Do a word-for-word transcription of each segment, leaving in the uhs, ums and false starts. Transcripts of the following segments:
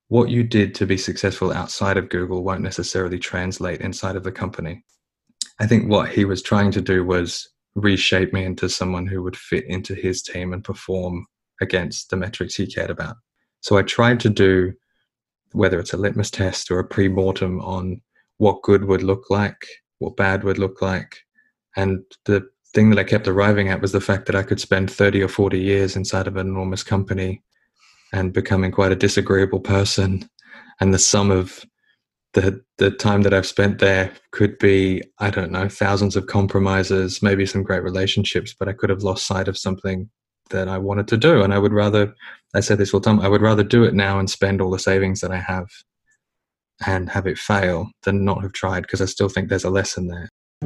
what you did to be successful outside of Google won't necessarily translate inside of the company. I think what he was trying to do was reshape me into someone who would fit into his team and perform against the metrics he cared about. So I tried to do, whether it's a litmus test or a pre-mortem on what good would look like, what bad would look like. And the thing that I kept arriving at was the fact that I could spend thirty or forty years inside of an enormous company and becoming quite a disagreeable person. And the sum of the the time that I've spent there could be, I don't know, thousands of compromises, maybe some great relationships, but I could have lost sight of something that I wanted to do. And I would rather, I say this all the time, I would rather do it now and spend all the savings that I have and have it fail than not have tried, because I still think there's a lesson there.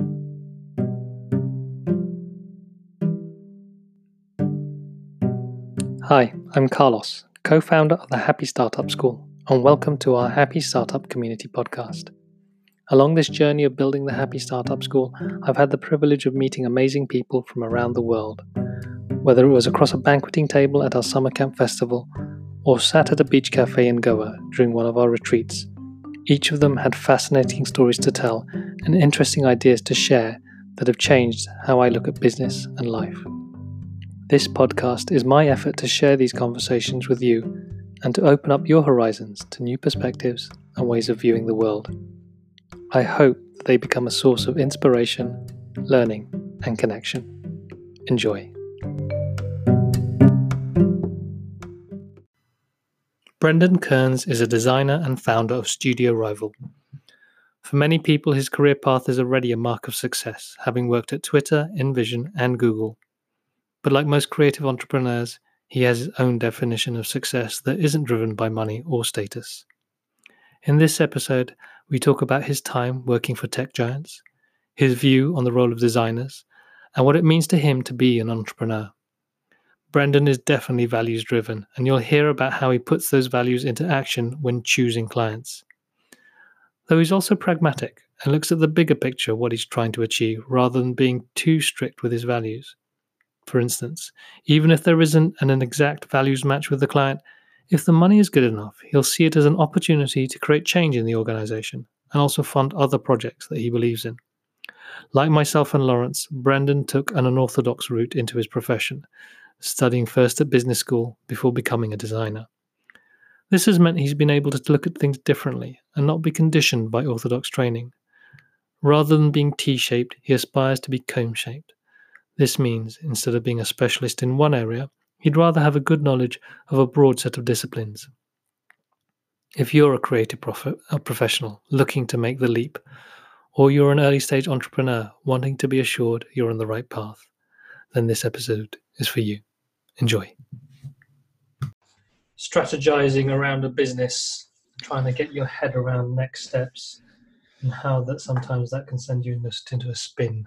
Hi, I'm Carlos, co-founder of the Happy Startup School, and welcome to our Happy Startup Community podcast. Along this journey of building the Happy Startup School, I've had the privilege of meeting amazing people from around the world. Whether it was across a banqueting table at our summer camp festival, or sat at a beach cafe in Goa during one of our retreats, each of them had fascinating stories to tell and interesting ideas to share that have changed how I look at business and life. This podcast is my effort to share these conversations with you and to open up your horizons to new perspectives and ways of viewing the world. I hope that they become a source of inspiration, learning, and connection. Enjoy. Brendan Kearns is a designer and founder of Studio Rival. For many people, his career path is already a mark of success, having worked at Twitter, InVision, and Google. But like most creative entrepreneurs, he has his own definition of success that isn't driven by money or status. In this episode, we talk about his time working for tech giants, his view on the role of designers, and what it means to him to be an entrepreneur. Brendan is definitely values-driven, and you'll hear about how he puts those values into action when choosing clients. Though he's also pragmatic and looks at the bigger picture of what he's trying to achieve rather than being too strict with his values. For instance, even if there isn't an exact values match with the client, if the money is good enough, he'll see it as an opportunity to create change in the organization and also fund other projects that he believes in. Like myself and Lawrence, Brendan took an unorthodox route into his profession, studying first at business school before becoming a designer. This has meant he's been able to look at things differently and not be conditioned by orthodox training. Rather than being T-shaped, he aspires to be cone-shaped. This means, instead of being a specialist in one area, he'd rather have a good knowledge of a broad set of disciplines. If you're a creative prof- a professional looking to make the leap, or you're an early-stage entrepreneur wanting to be assured you're on the right path, then this episode is for you. Enjoy. Strategizing around a business, trying to get your head around next steps, and how that sometimes that can send you into a spin.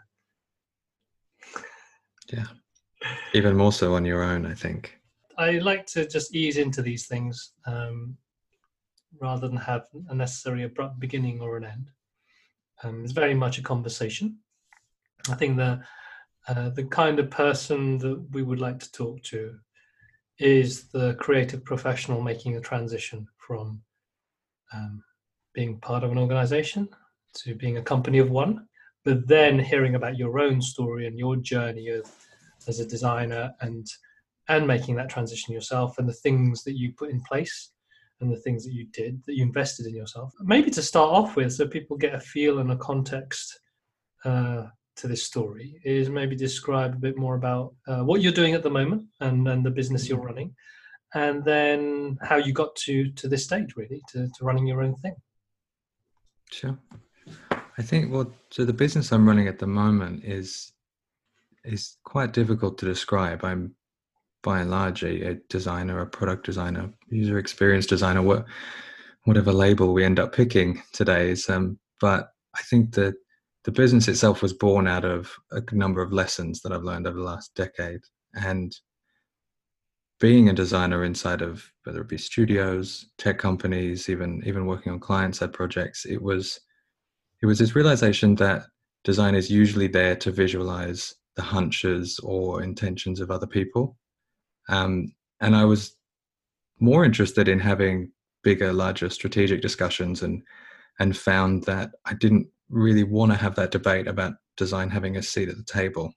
Yeah, even more so on your own, I think. I like to just ease into these things um, rather than have a necessary abrupt beginning or an end. Um, it's very much a conversation. I think the uh, the kind of person that we would like to talk to is the creative professional making a transition from um, being part of an organization to being a company of one, but then hearing about your own story and your journey of, as a designer and and making that transition yourself and the things that you put in place and the things that you did, that you invested in yourself. Maybe to start off with, so people get a feel and a context uh, to this story, is maybe describe a bit more about uh, what you're doing at the moment and, and the business you're running, and then how you got to to this stage, really, to, to running your own thing. Sure. I think what so the business I'm running at the moment is is quite difficult to describe. I'm by and large a, a designer, a product designer, user experience designer, what, whatever label we end up picking today is. Um, but I think that the business itself was born out of a number of lessons that I've learned over the last decade. And being a designer inside of whether it be studios, tech companies, even even working on client-side projects, it was it was this realization that design is usually there to visualize the hunches or intentions of other people. Um, and I was more interested in having bigger, larger strategic discussions, and and found that I didn't really want to have that debate about design having a seat at the table.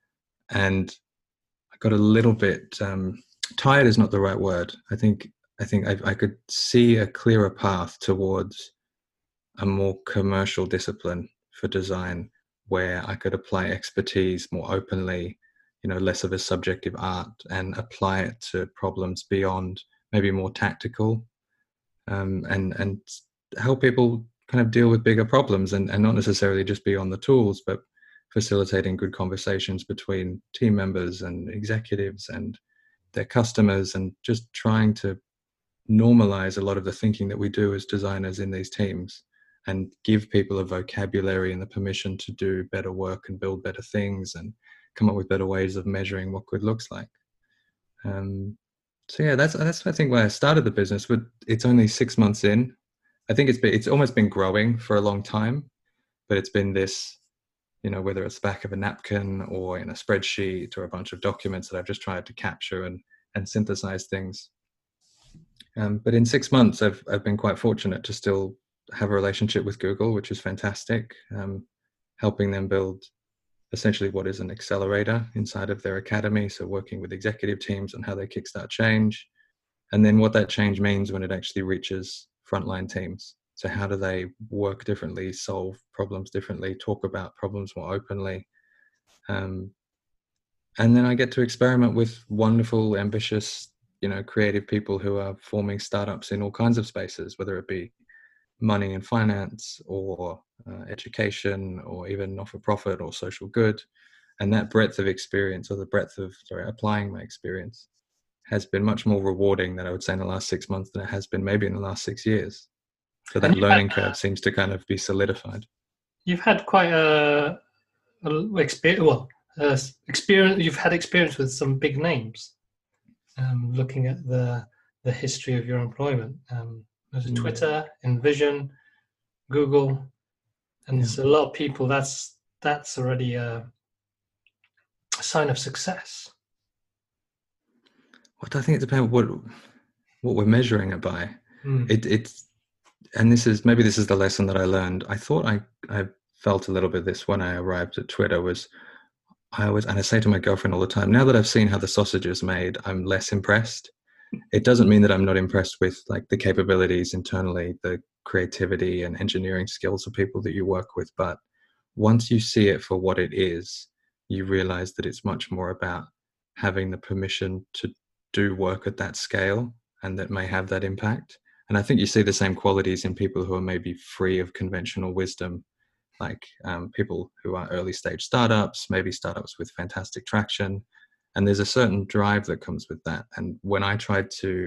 And I got a little bit um, tired is not the right word. I think I think I, I could see a clearer path towards a more commercial discipline for design, where I could apply expertise more openly, you know, less of a subjective art, and apply it to problems beyond maybe more tactical, um, and and help people kind of deal with bigger problems, and, and not necessarily just be on the tools, but facilitating good conversations between team members and executives and their customers, and just trying to normalize a lot of the thinking that we do as designers in these teams, and give people a vocabulary and the permission to do better work and build better things and come up with better ways of measuring what good looks like. Um, so yeah, that's that's I think why I started the business. But it's only six months in. I think it's been it's almost been growing for a long time, but it's been this, you know, whether it's the back of a napkin or in a spreadsheet or a bunch of documents that I've just tried to capture and and synthesize things. Um, but in six months, I've I've been quite fortunate to still have a relationship with Google, which is fantastic, um, helping them build essentially what is an accelerator inside of their academy. So working with executive teams on how they kickstart change, and then what that change means when it actually reaches frontline teams. So how do they work differently, solve problems differently, talk about problems more openly? Um, and then I get to experiment with wonderful, ambitious, you know, creative people who are forming startups in all kinds of spaces, whether it be money and finance, or uh, education, or even not-for-profit or social good. And that breadth of experience, or the breadth of, sorry, applying my experience, has been much more rewarding than I would say in the last six months than it has been maybe in the last six years. So that learning had, uh, curve seems to kind of be solidified. You've had quite a, a experience, well, uh, experience. You've had experience with some big names. Um, looking at the the history of your employment, um, there's mm. Twitter, InVision, Google, and yeah. So a lot of people. That's that's already a, a sign of success. Well, I think it depends what what we're measuring it by. Mm. It it's and this is maybe this is the lesson that I learned. I thought I I felt a little bit of this when I arrived at Twitter. Was I always, and I say to my girlfriend all the time, now that I've seen how the sausage is made, I'm less impressed. It doesn't mean that I'm not impressed with like the capabilities internally, the creativity and engineering skills of people that you work with. But once you see it for what it is, you realize that it's much more about having the permission to do work at that scale and that may have that impact. And I think you see the same qualities in people who are maybe free of conventional wisdom, like um, people who are early stage startups, maybe startups with fantastic traction. And there's a certain drive that comes with that. And when I tried to,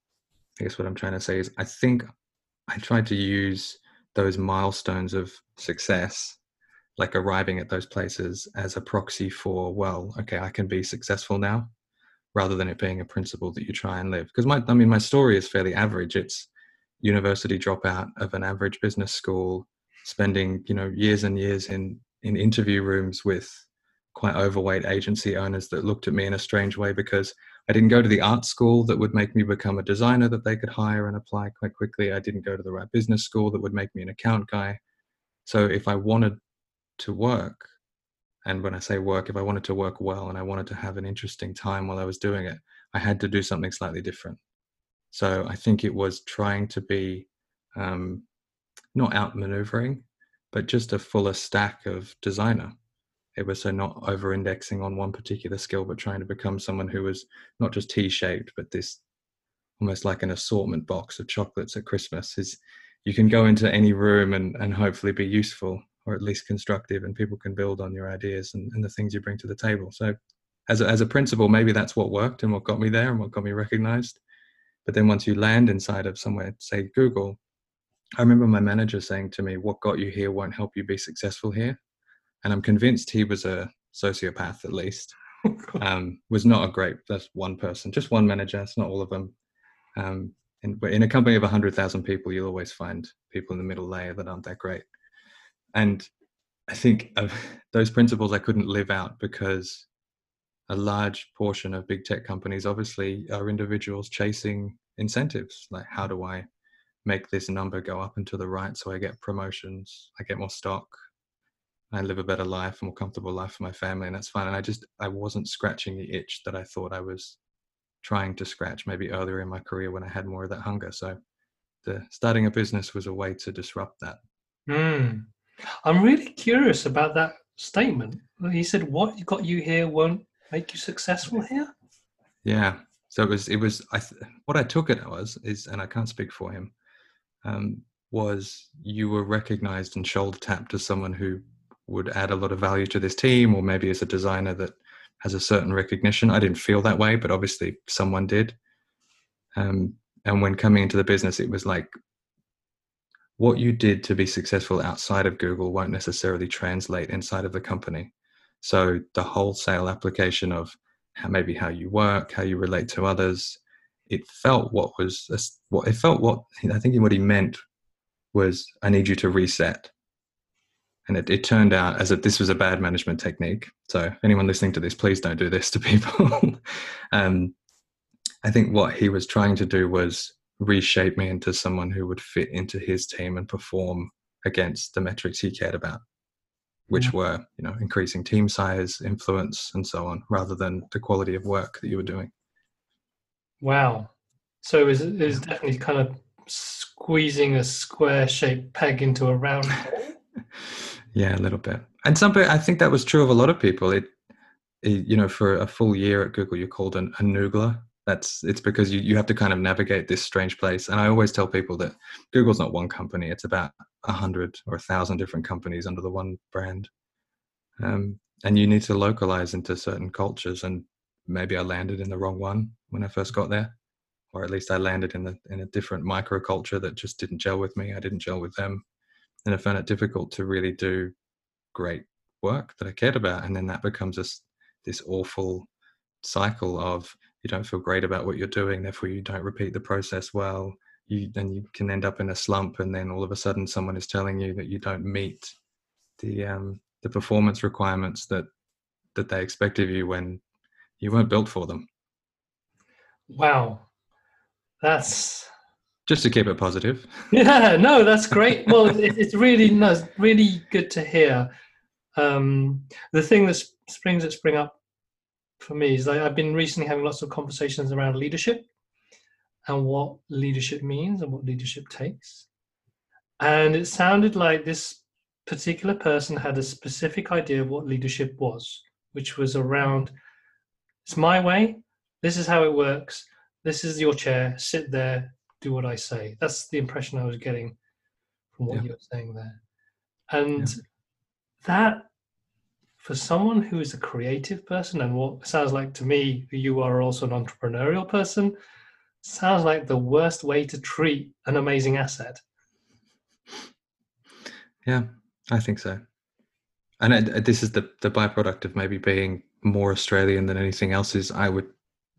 I guess what I'm trying to say is, I think I tried to use those milestones of success, like arriving at those places, as a proxy for, well, okay, I can be successful now, rather than it being a principle that you try and live. Because my, I mean, my story is fairly average. It's university dropout of an average business school, spending, you know, years and years in, in interview rooms with quite overweight agency owners that looked at me in a strange way because I didn't go to the art school that would make me become a designer that they could hire and apply quite quickly. I didn't go to the right business school that would make me an account guy. So if I wanted to work, and when I say work, if I wanted to work well and I wanted to have an interesting time while I was doing it, I had to do something slightly different. So I think it was trying to be um, not outmaneuvering, but just a fuller stack of designer. It was so not over-indexing on one particular skill, but trying to become someone who was not just T-shaped, but this almost like an assortment box of chocolates at Christmas. Is you can go into any room and, and hopefully be useful, or at least constructive, and people can build on your ideas and, and the things you bring to the table. So as a, as a principle, maybe that's what worked and what got me there and what got me recognized. But then once you land inside of somewhere, say Google, I remember my manager saying to me, what got you here won't help you be successful here. And I'm convinced he was a sociopath, at least. um, was not a great, that's one person, just one manager, it's not all of them. Um, and in a company of one hundred thousand people, you'll always find people in the middle layer that aren't that great. And I think of those principles I couldn't live out because a large portion of big tech companies obviously are individuals chasing incentives. Like, how do I make this number go up and to the right so I get promotions, I get more stock, I live a better life, a more comfortable life for my family, and that's fine. And I just, I wasn't scratching the itch that I thought I was trying to scratch maybe earlier in my career when I had more of that hunger. So the starting a business was a way to disrupt that. Mm. I'm really curious about that statement. He said, "What got you here won't make you successful here." Yeah. So it was, it was, I, th- what I took it was, is, and I can't speak for him, um, was you were recognized and shoulder tapped as someone who would add a lot of value to this team, or maybe as a designer that has a certain recognition. I didn't feel that way, but obviously someone did. Um, and when coming into the business, it was like, what you did to be successful outside of Google won't necessarily translate inside of the company. So the wholesale application of how, maybe how you work, how you relate to others, it felt what was what it felt what I think what he meant was, I need you to reset. And it, it turned out as if this was a bad management technique. So anyone listening to this, please don't do this to people. um, I think what he was trying to do was reshape me into someone who would fit into his team and perform against the metrics he cared about, which were, you know, increasing team size, influence, and so on, rather than the quality of work that you were doing. Wow. So it was, it was definitely kind of squeezing a square-shaped peg into a round hole. Yeah, a little bit. And some, I think that was true of a lot of people. It, it you know, for a full year at Google, you're called an, a noogler. That's, it's because you, you have to kind of navigate this strange place. And I always tell people that Google's not one company. It's about a hundred or a thousand different companies under the one brand. Um, and you need to localize into certain cultures. And maybe I landed in the wrong one when I first got there, or at least I landed in the, in a different microculture that just didn't gel with me. I didn't gel with them. And I found it difficult to really do great work that I cared about. And then that becomes this, this awful cycle of, you don't feel great about what you're doing, therefore you don't repeat the process well. You then you can end up in a slump, and then all of a sudden someone is telling you that you don't meet the um, the performance requirements that that they expect of you when you weren't built for them. Wow, that's just to keep it positive. Yeah, no, that's great. Well, it, it's really no, it's really good to hear. Um, the thing that springs that spring up for me is like I've been recently having lots of conversations around leadership and what leadership means and what leadership takes. And it sounded like this particular person had a specific idea of what leadership was, which was around, it's my way, this is how it works, this is your chair, sit there, do what I say. That's the impression I was getting from what Yeah. you were saying there. And Yeah. that, for someone who is a creative person, and what sounds like to me, you are also an entrepreneurial person, sounds like the worst way to treat an amazing asset. Yeah, I think so. And it, this is the, the byproduct of maybe being more Australian than anything else is I would,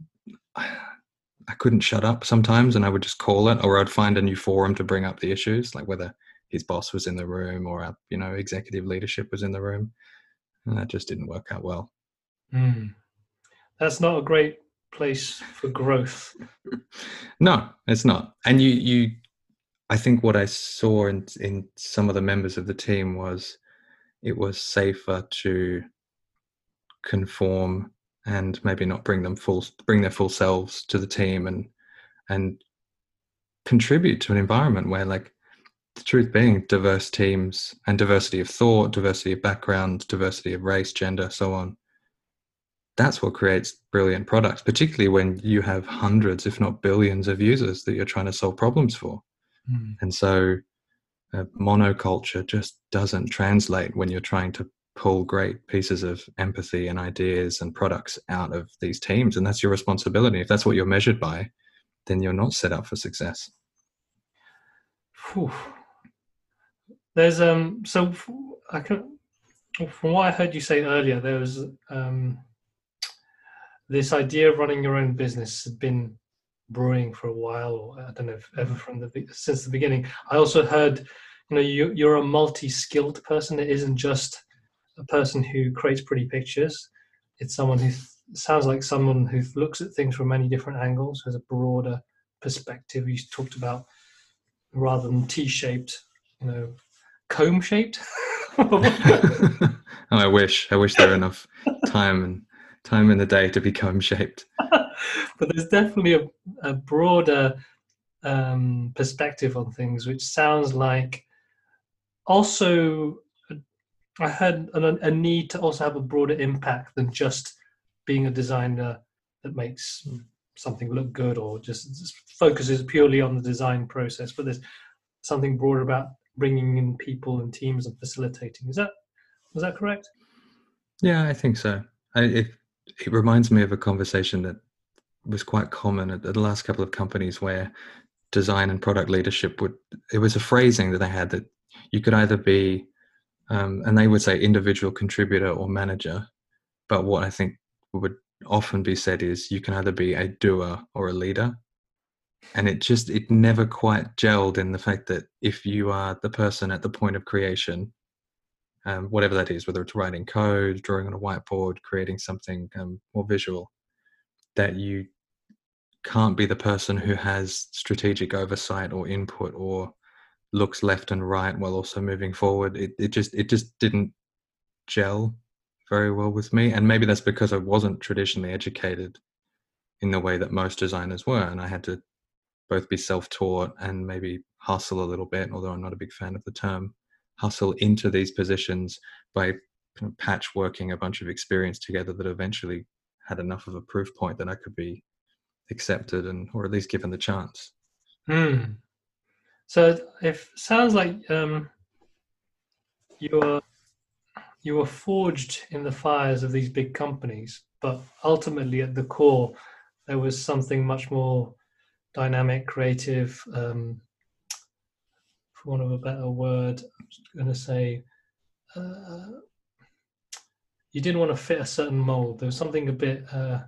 I couldn't shut up sometimes, and I would just call it, or I'd find a new forum to bring up the issues, like whether his boss was in the room or, a, you know, executive leadership was in the room. And that just didn't work out well. Mm. That's not a great place for growth. No, it's not. And you, you, I think what I saw in, in some of the members of the team was it was safer to conform and maybe not bring them full, bring their full selves to the team, and, and contribute to an environment where, like, the truth being, diverse teams and diversity of thought, diversity of background, diversity of race, gender, so on, that's what creates brilliant products, particularly when you have hundreds, if not billions, of users that you're trying to solve problems for. Mm. And so uh, monoculture just doesn't translate when you're trying to pull great pieces of empathy and ideas and products out of these teams. And that's your responsibility. If that's what you're measured by, then you're not set up for success. Whew. There's um so I can, from what I heard you say earlier, there was um this idea of running your own business had been brewing for a while, or I don't know if ever from the since the beginning. I also heard, you know, you, you're a multi-skilled person. It isn't just a person who creates pretty pictures. It's someone who th- sounds like someone who looks at things from many different angles, has a broader perspective. You talked about rather than T-shaped, you know, comb-shaped. Oh, I wish. I wish there were enough time and time in the day to be comb-shaped. But there's definitely a, a broader um, perspective on things, which sounds like also I had a, a need to also have a broader impact than just being a designer that makes something look good or just, just focuses purely on the design process. But there's something broader about bringing in people and teams and facilitating. Is that was that correct? Yeah, I think so. I, it it reminds me of a conversation that was quite common at, at the last couple of companies where design and product leadership would. It was a phrasing that they had that you could either be, um, and they would say individual contributor or manager. But what I think would often be said is you can either be a doer or a leader. And it just, it never quite gelled in the fact that if you are the person at the point of creation, um, whatever that is, whether it's writing code, drawing on a whiteboard, creating something um, more visual, that you can't be the person who has strategic oversight or input or looks left and right while also moving forward. It, it just, it just didn't gel very well with me. And maybe that's because I wasn't traditionally educated in the way that most designers were. And I had to both be self-taught and maybe hustle a little bit, although I'm not a big fan of the term, hustle into these positions by kind of patchworking a bunch of experience together that eventually had enough of a proof point that I could be accepted and, or at least given the chance. Hmm. So it sounds like um, you were you were forged in the fires of these big companies, but ultimately at the core, there was something much more dynamic, creative, um, for want of a better word. I'm just going to say uh, you didn't want to fit a certain mold. There was something a bit, uh,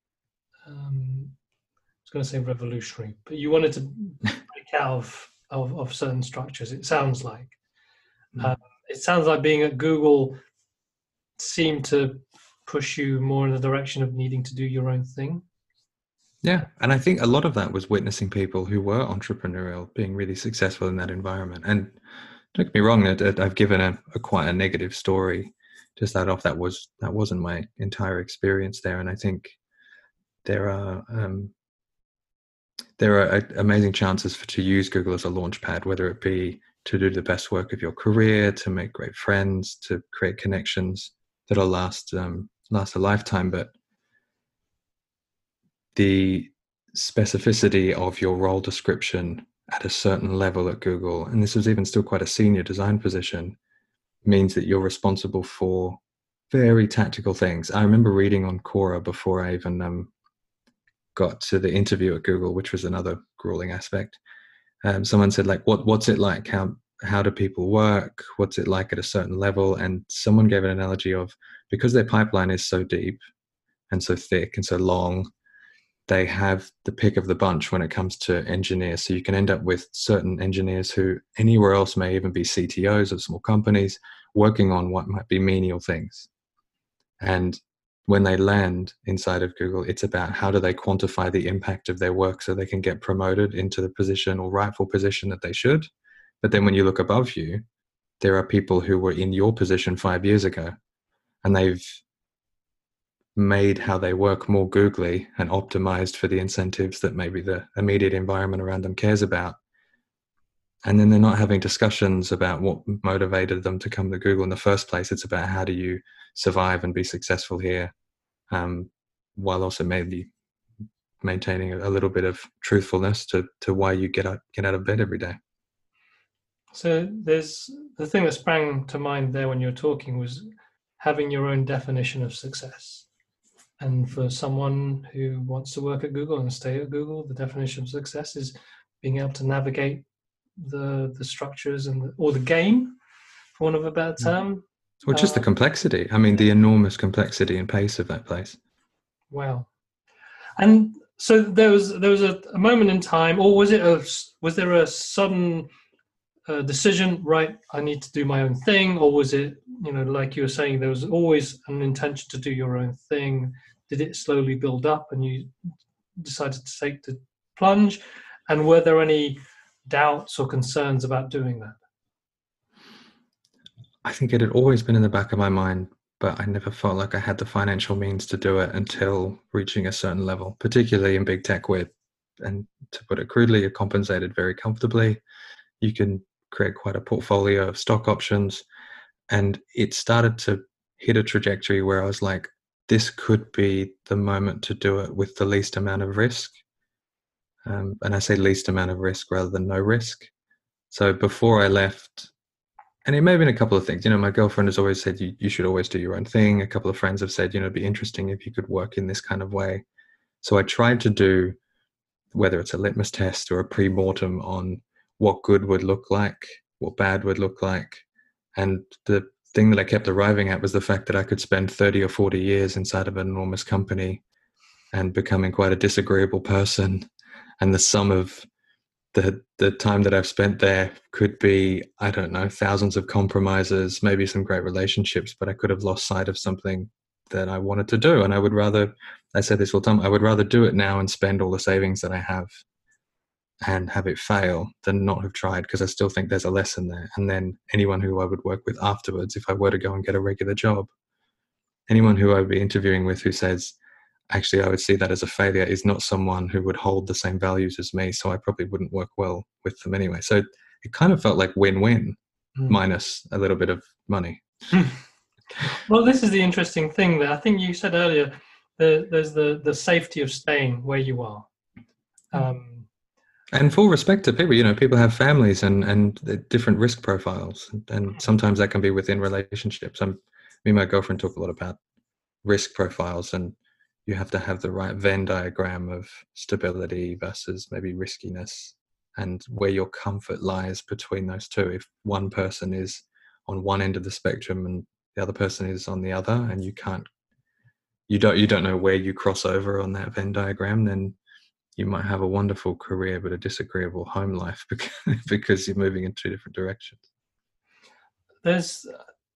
um, I was going to say revolutionary, but you wanted to break out of, of, of certain structures, it sounds like. Mm. Uh, it sounds like being at Google seemed to push you more in the direction of needing to do your own thing. Yeah, and I think a lot of that was witnessing people who were entrepreneurial being really successful in that environment. And don't get me wrong, that I've given a, a quite a negative story to start off. That was that wasn't my entire experience there, and I think there are um, there are amazing chances for to use Google as a launch pad, whether it be to do the best work of your career, to make great friends, to create connections that'll last um, last a lifetime. But the specificity of your role description at a certain level at Google, and this was even still quite a senior design position, means that you're responsible for very tactical things. I remember reading on Quora before I even um, got to the interview at Google, which was another grueling aspect. Um, someone said, like, what what's it like? How how do people work? What's it like at a certain level? And someone gave an analogy of, because their pipeline is so deep and so thick and so long, they have the pick of the bunch when it comes to engineers. So you can end up with certain engineers who anywhere else may even be C T Os of small companies working on what might be menial things. And when they land inside of Google, it's about how do they quantify the impact of their work so they can get promoted into the position or rightful position that they should. But then when you look above you, there are people who were in your position five years ago, and they've made how they work more googly and optimized for the incentives that maybe the immediate environment around them cares about. And then they're not having discussions about what motivated them to come to Google in the first place. It's about how do you survive and be successful here, um, while also maybe maintaining a little bit of truthfulness to, to why you get out, get out of bed every day. So there's the thing that sprang to mind there when you were talking was having your own definition of success. And for someone who wants to work at Google and stay at Google, the definition of success is being able to navigate the the structures and the, or the game, for want of a better term. Or just uh, the complexity. I mean, the enormous complexity and pace of that place. Wow. And so there was there was a, a moment in time, or was it a was there a sudden uh, decision? Right, I need to do my own thing, or was it, you know, like you were saying, there was always an intention to do your own thing? Did it slowly build up, and you decided to take the plunge? And were there any doubts or concerns about doing that? I think it had always been in the back of my mind, but I never felt like I had the financial means to do it until reaching a certain level, particularly in big tech where, and to put it crudely, you're compensated very comfortably. You can create quite a portfolio of stock options. And it started to hit a trajectory where I was like, this could be the moment to do it with the least amount of risk. Um, and I say least amount of risk rather than no risk. So before I left, and it may have been a couple of things. You know, my girlfriend has always said, you, you should always do your own thing. A couple of friends have said, you know, it'd be interesting if you could work in this kind of way. So I tried to do, whether it's a litmus test or a pre-mortem on what good would look like, what bad would look like. And the thing that I kept arriving at was the fact that I could spend thirty or forty years inside of an enormous company and becoming quite a disagreeable person. And the sum of the the time that I've spent there could be, I don't know, thousands of compromises, maybe some great relationships, but I could have lost sight of something that I wanted to do. And I would rather, I said this all the time, I would rather do it now and spend all the savings that I have and have it fail than not have tried, because I still think there's a lesson there. And then anyone who I would work with afterwards, if I were to go and get a regular job, anyone who I would be interviewing with who says, actually, I would see that as a failure, is not someone who would hold the same values as me. So I probably wouldn't work well with them anyway. So it kind of felt like win-win, mm. minus a little bit of money. Well, this is the interesting thing that I think you said earlier. The, there's the, the safety of staying where you are. Um, and full respect to people, you know, people have families and, and different risk profiles. And sometimes that can be within relationships. I'm, me and my girlfriend talk a lot about risk profiles, and you have to have the right Venn diagram of stability versus maybe riskiness, and where your comfort lies between those two. If one person is on one end of the spectrum and the other person is on the other, and you can't, you don't, you don't know where you cross over on that Venn diagram, then you might have a wonderful career but a disagreeable home life because, because you're moving in two different directions. There's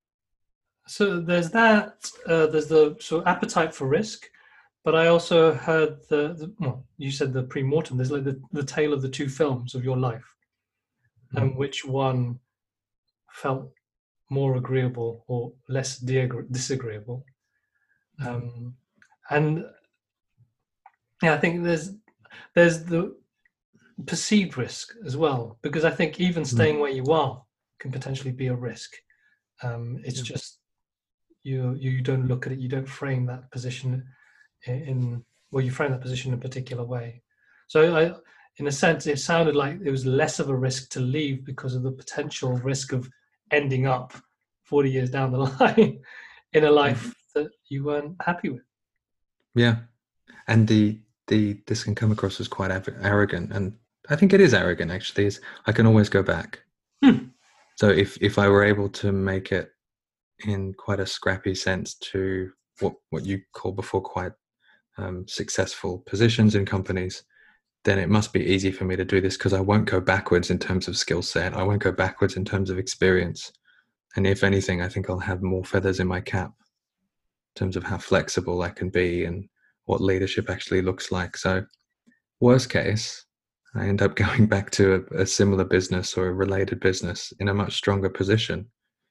so there's that uh, there's the so appetite for risk. But I also heard the, the well, you said the pre-mortem. There's like the, the tale of the two films of your life, mm-hmm. and which one felt more agreeable or less disagreeable. Mm-hmm. Um, and yeah, I think there's there's the perceived risk as well, because I think even staying mm-hmm. where you are can potentially be a risk. Um, it's mm-hmm. just you you don't look at it, you don't frame that position in well you frame that position in a particular way. So I, in a sense, it sounded like it was less of a risk to leave because of the potential risk of ending up forty years down the line in a life mm-hmm. that you weren't happy with. Yeah, and the the this can come across as quite arrogant, and I think it is arrogant actually, is I can always go back. Hmm. So if if I were able to make it in quite a scrappy sense to what what you called before quite Um, successful positions in companies, then it must be easy for me to do this, because I won't go backwards in terms of skill set. I won't go backwards in terms of experience. And if anything, I think I'll have more feathers in my cap in terms of how flexible I can be and what leadership actually looks like. So worst case, I end up going back to a, a similar business or a related business in a much stronger position.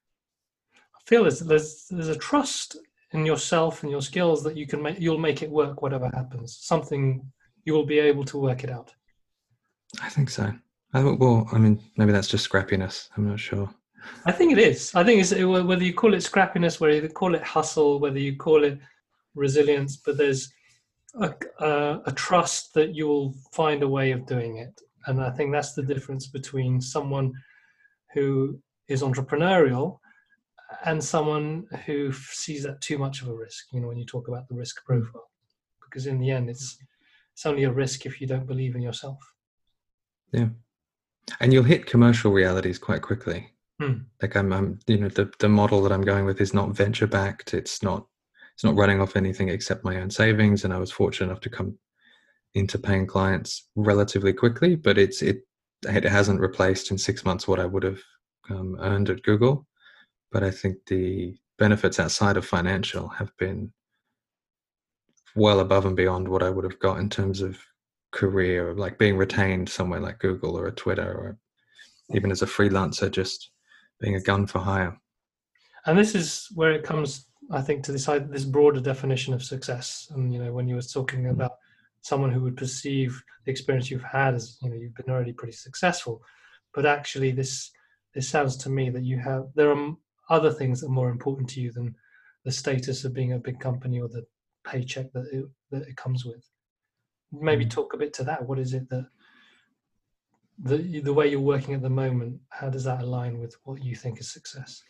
I feel there's, there's, there's a trust in yourself and your skills that you can make, you'll make it work whatever happens. Something you will be able to work it out. I think so. I well, I mean, maybe that's just scrappiness. I'm not sure. I think it is. I think it's whether you call it scrappiness, whether you call it hustle, whether you call it resilience, but there's a, a, a trust that you'll find a way of doing it. And I think that's the difference between someone who is entrepreneurial and someone who sees that too much of a risk, you know, when you talk about the risk profile, because in the end, it's it's only a risk if you don't believe in yourself. Yeah, and you'll hit commercial realities quite quickly. Hmm. Like I'm, I'm, you know, the the model that I'm going with is not venture backed. It's not, it's not running off anything except my own savings. And I was fortunate enough to come into paying clients relatively quickly, but it's it it hasn't replaced in six months what I would have um, earned at Google. But I think the benefits outside of financial have been well above and beyond what I would have got in terms of career, like being retained somewhere like Google or a Twitter, or even as a freelancer, just being a gun for hire. And this is where it comes, I think, to this this broader definition of success. And you know, when you were talking about someone who would perceive the experience you've had as, you know, you've been already pretty successful, but actually, this this sounds to me that you have there are other things that are more important to you than the status of being a big company or the paycheck that it, that it comes with. Maybe Mm. talk a bit to that. What is it that the the way you're working at the moment? How does that align with what you think is success?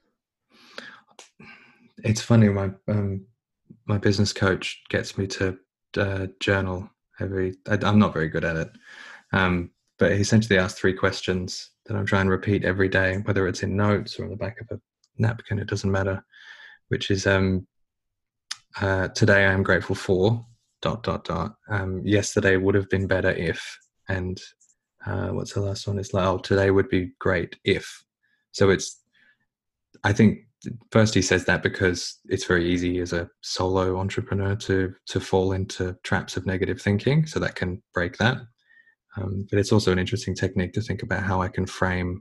It's funny. My um, my business coach gets me to uh, journal every. I, I'm not very good at it, um, but he essentially asks three questions that I'm trying to repeat every day, whether it's in notes or on the back of a napkin. It doesn't matter. Which is um, uh, today I am grateful for dot dot dot. Um, yesterday would have been better if, and uh, what's the last one? It's like, oh, today would be great if. So it's, I think first he says that because it's very easy as a solo entrepreneur to to fall into traps of negative thinking, so that can break that. Um, but it's also an interesting technique to think about how I can frame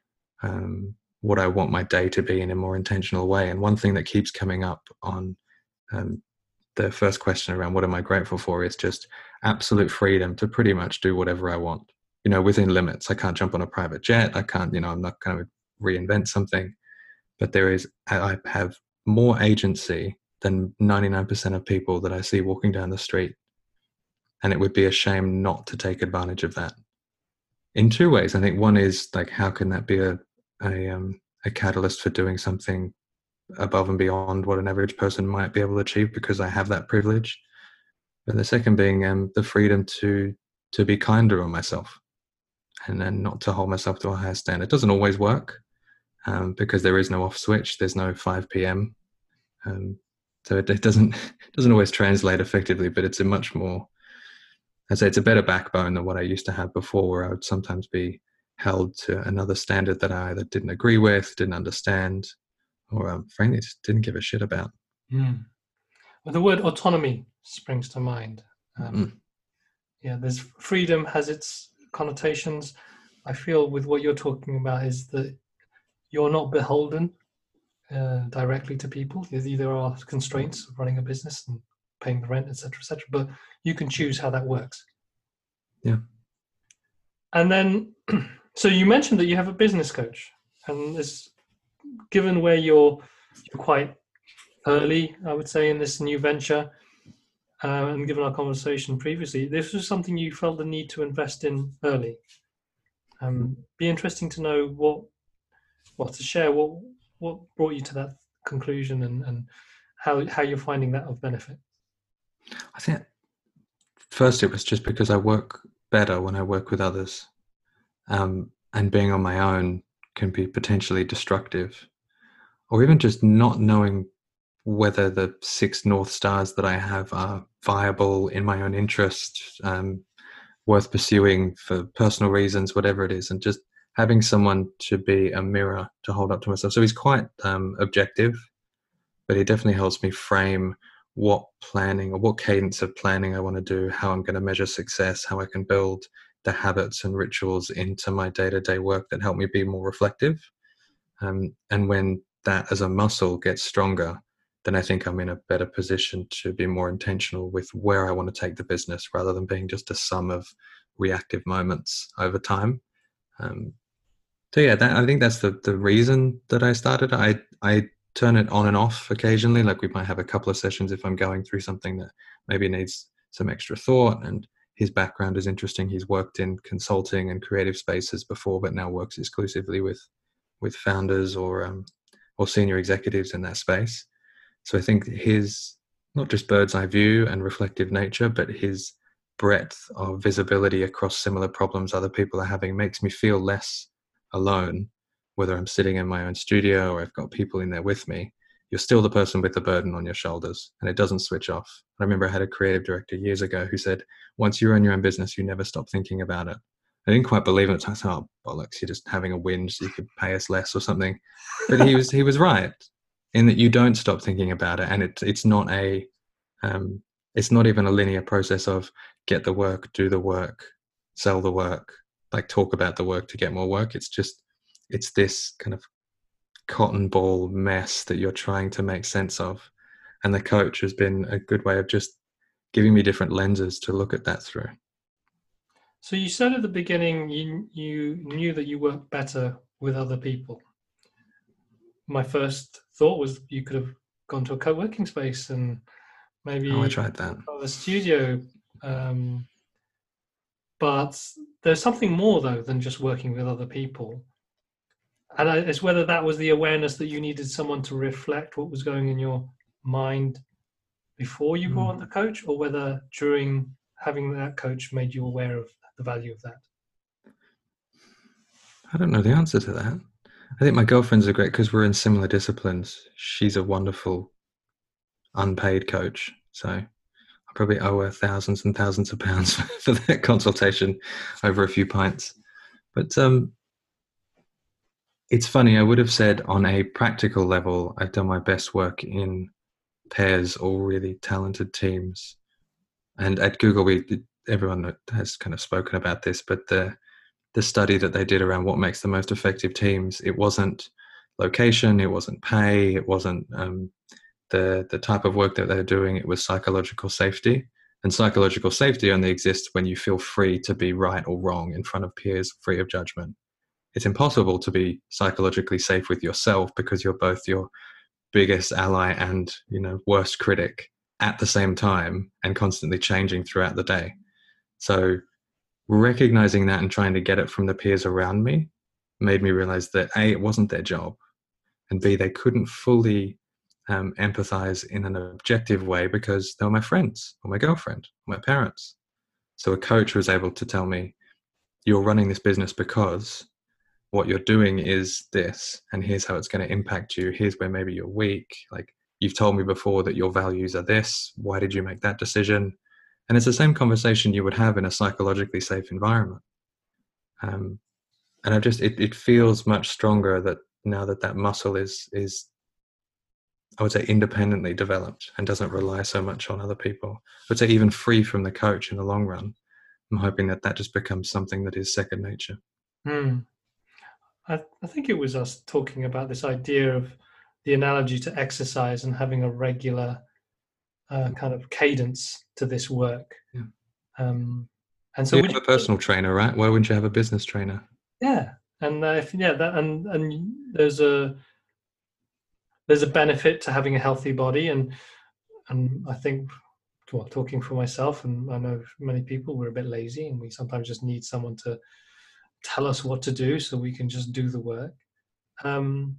um, what I want my day to be in a more intentional way. And one thing that keeps coming up on um, the first question around what am I grateful for is just absolute freedom to pretty much do whatever I want, you know, within limits. I can't jump on a private jet. I can't, you know, I'm not going to reinvent something, but there is, I have more agency than ninety-nine percent of people that I see walking down the street. And it would be a shame not to take advantage of that in two ways. I think one is like, how can that be a, a, um, a catalyst for doing something above and beyond what an average person might be able to achieve because I have that privilege. But the second being um, the freedom to to be kinder on myself and then not to hold myself to a higher standard. It doesn't always work um, because there is no off switch. There's no five p.m. Um, so it, it doesn't it doesn't always translate effectively, but it's a much more, I'd say it's a better backbone than what I used to have before, where I would sometimes be held to another standard that I either didn't agree with, didn't understand, or um, frankly just didn't give a shit about. Mm. Well, the word autonomy springs to mind. Um, Mm. Yeah, there's freedom has its connotations. I feel with what you're talking about is that you're not beholden uh, directly to people. There are constraints of running a business and paying the rent, et cetera, et cetera. But you can choose how that works. Yeah. And then, so you mentioned that you have a business coach, and this, given where you're, you're quite early, I would say, in this new venture, uh, and given our conversation previously, this was something you felt the need to invest in early. Um, be interesting to know what, what to share, what what brought you to that conclusion, and, and how how you're finding that of benefit. I think first it was just because I work better when I work with others, um, and being on my own can be potentially destructive, or even just not knowing whether the six North Stars that I have are viable in my own interest, um, worth pursuing for personal reasons, whatever it is, and just having someone to be a mirror to hold up to myself. So he's quite um, objective, but he definitely helps me frame what planning or what cadence of planning I want to do, how I'm going to measure success, how I can build the habits and rituals into my day-to-day work that help me be more reflective. Um, and when that as a muscle gets stronger, then I think I'm in a better position to be more intentional with where I want to take the business rather than being just a sum of reactive moments over time. Um, so yeah, that, I think that's the, the reason that I started. I, I turn it on and off occasionally. Like we might have a couple of sessions if I'm going through something that maybe needs some extra thought, and his background is interesting. He's worked in consulting and creative spaces before, but now works exclusively with, with founders or, um, or senior executives in that space. So I think his, not just bird's eye view and reflective nature, but his breadth of visibility across similar problems other people are having makes me feel less alone, whether I'm sitting in my own studio or I've got people in there with me. You're still the person with the burden on your shoulders, and it doesn't switch off. I remember I had a creative director years ago who said, once you run your own business, you never stop thinking about it. I didn't quite believe it. I thought, oh, bollocks, you're just having a whinge so you could pay us less or something. But he was he was right in that you don't stop thinking about it, and it, it's not a um, it's not even a linear process of get the work, do the work, sell the work, like talk about the work to get more work. It's just, it's this kind of cotton ball mess that you're trying to make sense of. And the coach has been a good way of just giving me different lenses to look at that through. So you said at the beginning you you knew that you worked better with other people. My first thought was you could have gone to a co-working space and maybe Oh, I tried that. a studio. Um, but there's something more though than just working with other people. And I, it's whether that was the awareness that you needed someone to reflect what was going in your mind before you brought on the coach, or whether during having that coach made you aware of the value of that. I don't know the answer to that. I think my girlfriend's a great, because we're in similar disciplines. She's a wonderful unpaid coach. So I probably owe her thousands and thousands of pounds for that consultation over a few pints. But um, it's funny, I would have said on a practical level, I've done my best work in pairs or really talented teams. And at Google, we everyone has kind of spoken about this, but the the study that they did around what makes the most effective teams, it wasn't location, it wasn't pay, it wasn't um, the the type of work that they're doing, it was psychological safety. And psychological safety only exists when you feel free to be right or wrong in front of peers, free of judgment. It's impossible to be psychologically safe with yourself because you're both your biggest ally and, you know, worst critic at the same time and constantly changing throughout the day. So recognizing that and trying to get it from the peers around me made me realize that A, it wasn't their job, and B, they couldn't fully um, empathize in an objective way because they were my friends or my girlfriend or my parents. So a coach was able to tell me, you're running this business because what you're doing is this, and here's how it's going to impact you. Here's where maybe you're weak. Like, you've told me before that your values are this. Why did you make that decision? And it's the same conversation you would have in a psychologically safe environment. Um, and I just, it, it feels much stronger that now that that muscle is, is, I would say, independently developed and doesn't rely so much on other people. I would say even free from the coach in the long run. I'm hoping that that just becomes something that is second nature. Hmm. I, I think it was us talking about this idea of the analogy to exercise and having a regular uh, kind of cadence to this work. Yeah. Um, and so you would have you, a personal trainer, right? Why wouldn't you have a business trainer? yeah, and uh, if, yeah, that and and there's a there's a benefit to having a healthy body, and and I think, well, talking for myself, and I know many people, we're a bit lazy, and we sometimes just need someone to tell us what to do so we can just do the work. Um,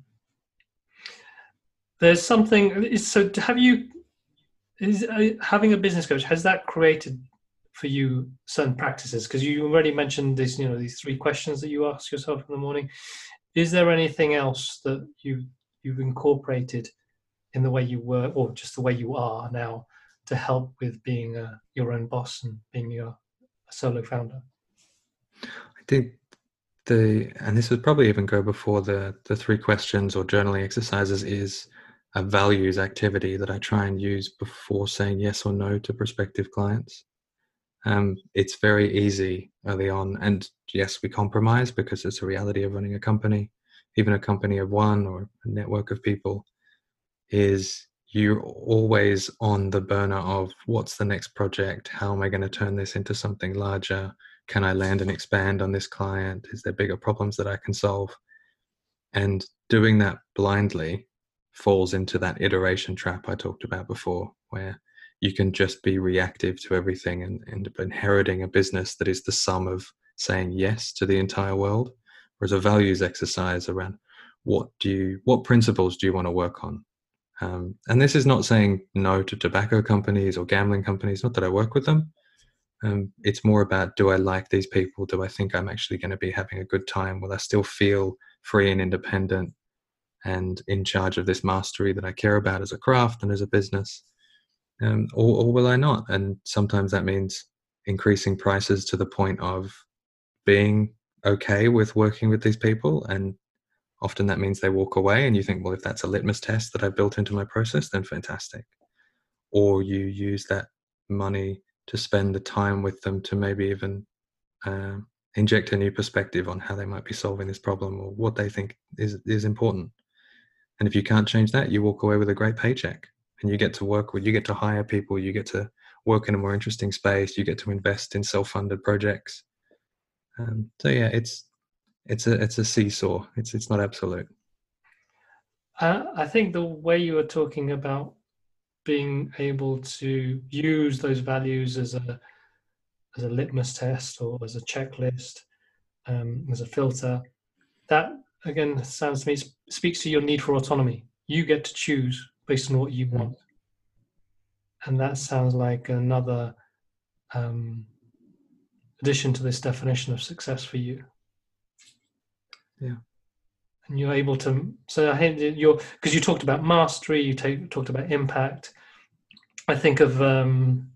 there's something. So, have you is uh, having a business coach, has that created for you certain practices? Because you already mentioned this, you know, these three questions that you ask yourself in the morning. Is there anything else that you you've incorporated in the way you work, or just the way you are now, to help with being a, your own boss and being your a solo founder? I think the, and this would probably even go before the the three questions or journaling exercises, is a values activity that I try and use before saying yes or no to prospective clients. Um, it's very easy early on, and yes, we compromise because it's a reality of running a company, even a company of one or a network of people, is you're always on the burner of what's the next project? How am I going to turn this into something larger? Can I land and expand on this client? Is there bigger problems that I can solve? And doing that blindly falls into that iteration trap I talked about before, where you can just be reactive to everything and end up inheriting a business that is the sum of saying yes to the entire world. Whereas a values exercise around what do you, what principles do you want to work on? Um, and this is not saying no to tobacco companies or gambling companies, not that I work with them. Um, it's more about, do I like these people? Do I think I'm actually going to be having a good time? Will I still feel free and independent and in charge of this mastery that I care about as a craft and as a business? Um, or, or will I not? And sometimes that means increasing prices to the point of being okay with working with these people. And often that means they walk away, and you think, well, if that's a litmus test that I've built into my process, then fantastic. Or you use that money to spend the time with them to maybe even uh, inject a new perspective on how they might be solving this problem or what they think is is important. And if you can't change that, you walk away with a great paycheck, and you get to work with, you get to hire people, you get to work in a more interesting space, you get to invest in self-funded projects. Um, so yeah, it's it's a it's a seesaw. It's it's not absolute. Uh, I think the way you were talking about being able to use those values as a as a litmus test or as a checklist, um, as a filter, that again sounds to me speaks to your need for autonomy. You get to choose based on what you want, and that sounds like another um, addition to this definition of success for you. Yeah. And you're able to, so I think you're, because you talked about mastery, you take, talked about impact. I think of um,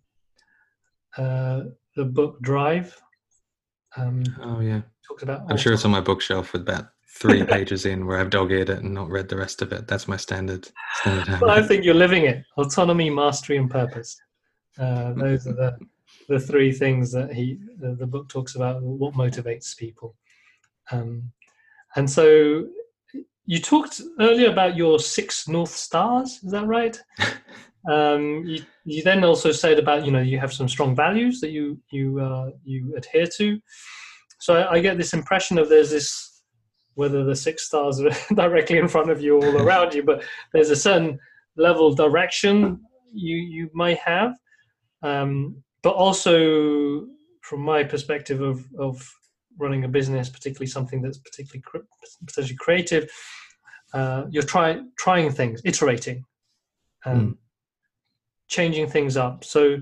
uh, the book Drive. Um, oh yeah. Talked about. I'm sure it's on my bookshelf with about three pages in where I've dog-eared it and not read the rest of it. That's my standard standard habit. Well, I think you're living it. Autonomy, mastery, and purpose. Uh, those are the the three things that he the, the book talks about. What motivates people. Um, and so you talked earlier about your six North Stars. Is that right? um, you, you then also said about, you know, you have some strong values that you you uh, you adhere to. So I, I get this impression of there's this, whether the six stars are directly in front of you or all around you, but there's a certain level of direction you you might have. Um, but also from my perspective of of running a business, particularly something that's particularly potentially creative, uh, you're trying trying things, iterating, um, mm. changing things up. So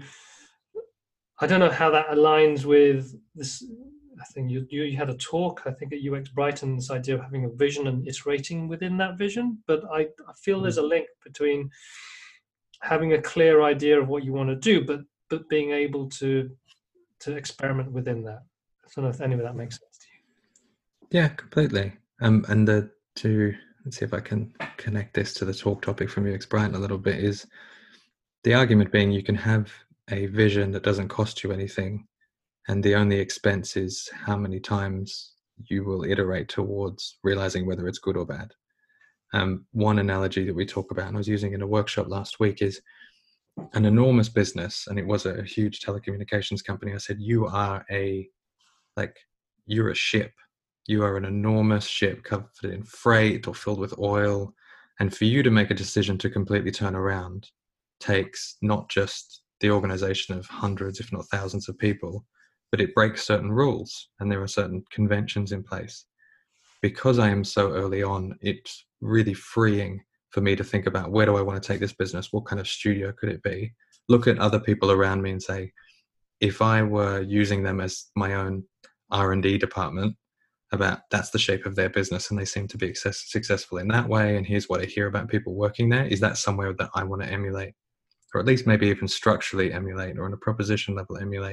I don't know how that aligns with this. I think you, you you had a talk, I think at U X Brighton, this idea of having a vision and iterating within that vision. But I, I feel there's a link between having a clear idea of what you want to do, but but being able to to experiment within that. I don't know if any of that makes sense to you. Yeah, completely. Um, and the to let's see if I can connect this to the talk topic from U X Brighton a little bit, is the argument being you can have a vision that doesn't cost you anything, and the only expense is how many times you will iterate towards realizing whether it's good or bad. Um, one analogy that we talk about, and I was using in a workshop last week, is an enormous business, and it was a huge telecommunications company. I said, you are a, like, you're a ship. You are an enormous ship covered in freight or filled with oil. And for you to make a decision to completely turn around takes not just the organization of hundreds, if not thousands of people, but it breaks certain rules, and there are certain conventions in place. Because I am so early on, it's really freeing for me to think about, where do I want to take this business? What kind of studio could it be? Look at other people around me and say, if I were using them as my own R and D department, about that's the shape of their business and they seem to be success, successful in that way, and here's what I hear about people working there, is that somewhere that I want to emulate? Or at least maybe even structurally emulate, or on a proposition level emulate.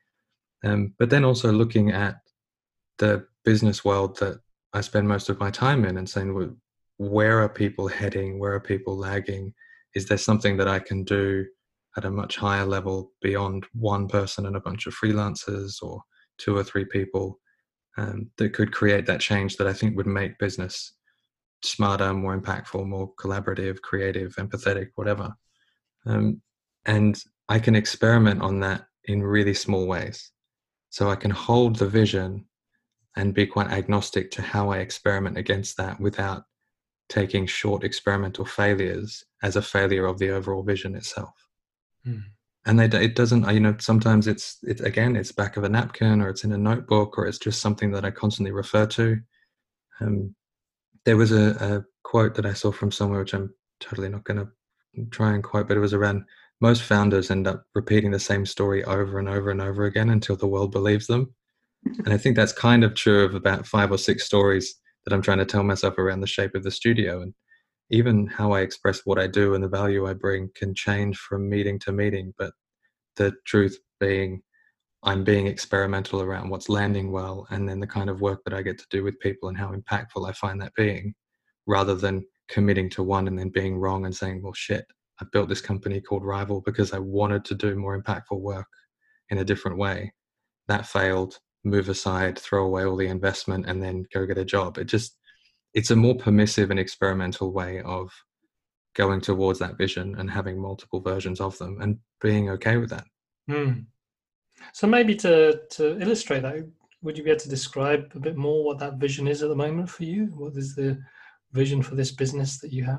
Um, but then also looking at the business world that I spend most of my time in and saying, well, where are people heading? Where are people lagging? Is there something that I can do at a much higher level beyond one person and a bunch of freelancers, or two or three people, um, that could create that change that I think would make business smarter, more impactful, more collaborative, creative, empathetic, whatever. Um, and I can experiment on that in really small ways. So I can hold the vision and be quite agnostic to how I experiment against that, without taking short experimental failures as a failure of the overall vision itself. Mm. And they, it doesn't, you know, sometimes it's, it's, again, it's back of a napkin, or it's in a notebook, or it's just something that I constantly refer to. Um, there was a, a quote that I saw from somewhere, which I'm totally not going to try and quote, but it was around, most founders end up repeating the same story over and over and over again until the world believes them. And I think that's kind of true of about five or six stories that I'm trying to tell myself around the shape of the studio. And even how I express what I do and the value I bring can change from meeting to meeting. But the truth being, I'm being experimental around what's landing well, and then the kind of work that I get to do with people and how impactful I find that being, rather than committing to one and then being wrong and saying, well, shit, I built this company called Rival because I wanted to do more impactful work in a different way. That failed, move aside, throw away all the investment, and then go get a job. It just, it's a more permissive and experimental way of going towards that vision and having multiple versions of them and being okay with that. Mm. So maybe to, to illustrate that, would you be able to describe a bit more what that vision is at the moment for you? What is the vision for this business that you have?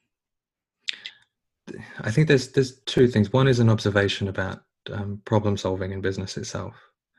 I think there's there's two things. One is an observation about um, problem solving in business itself.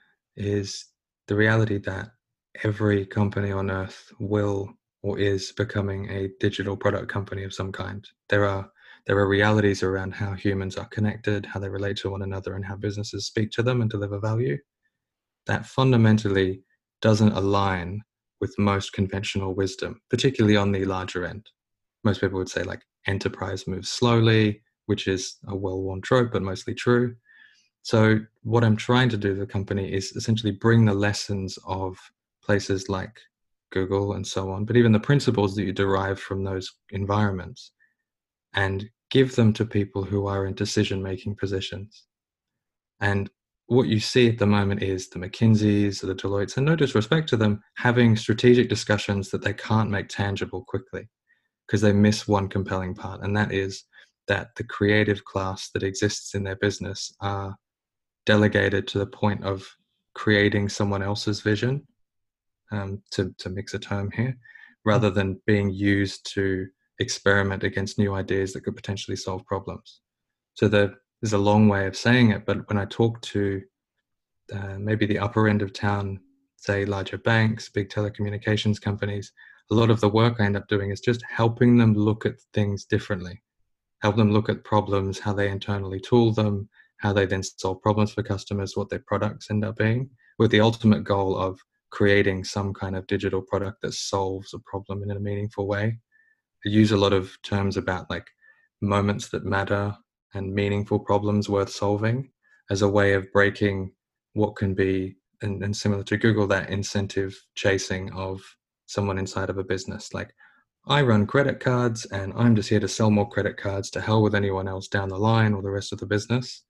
Is the reality that every company on earth will or is becoming a digital product company of some kind. There are there are realities around how humans are connected, how they relate to one another, and how businesses speak to them and deliver value that fundamentally doesn't align with most conventional wisdom, particularly on the larger end. Most people would say like enterprise moves slowly, which is a well-worn trope, but mostly true. So what I'm trying to do with the company is essentially bring the lessons of places like Google and so on, but even the principles that you derive from those environments and give them to people who are in decision-making positions. And what you see at the moment is the McKinseys, the Deloittes, and no disrespect to them, having strategic discussions that they can't make tangible quickly because they miss one compelling part, and that is that the creative class that exists in their business are delegated to the point of creating someone else's vision, um, to, to mix a term here, rather than being used to experiment against new ideas that could potentially solve problems. So the, there's a long way of saying it, but when I talk to uh, maybe the upper end of town, say larger banks, big telecommunications companies, a lot of the work I end up doing is just helping them look at things differently, help them look at problems, how they internally tool them, how they then solve problems for customers, what their products end up being, with the ultimate goal of creating some kind of digital product that solves a problem in a meaningful way. I use a lot of terms about like moments that matter and meaningful problems worth solving as a way of breaking what can be, and, and similar to Google, that incentive chasing of someone inside of a business. Like, I run credit cards and I'm just here to sell more credit cards, to hell with anyone else down the line or the rest of the business.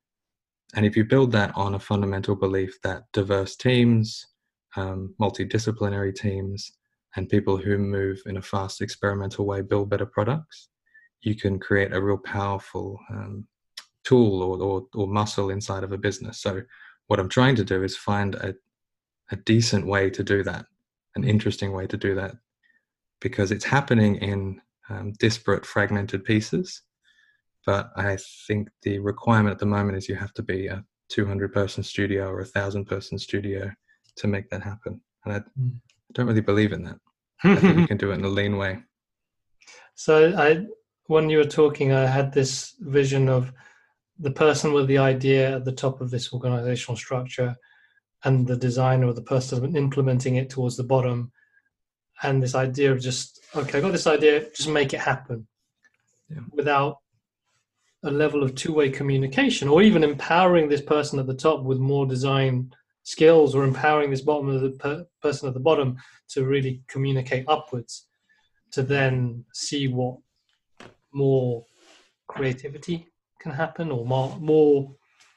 And if you build that on a fundamental belief that diverse teams, um, multidisciplinary teams, and people who move in a fast experimental way build better products, you can create a real powerful um, tool or, or, or muscle inside of a business. So what I'm trying to do is find a, a decent way to do that, an interesting way to do that, because it's happening in um, disparate, fragmented pieces. But I think the requirement at the moment is you have to be a two hundred person studio or a one thousand person studio to make that happen. And I, I don't really believe in that. I think you can do it in a lean way. So I, when you were talking, I had this vision of the person with the idea at the top of this organizational structure and the designer or the person implementing it towards the bottom. And this idea of just, okay, I got this idea, just make it happen. Yeah. Without a level of two-way communication, or even empowering this person at the top with more design skills, or empowering this bottom of the per- person at the bottom to really communicate upwards, to then see what more creativity can happen, or more, more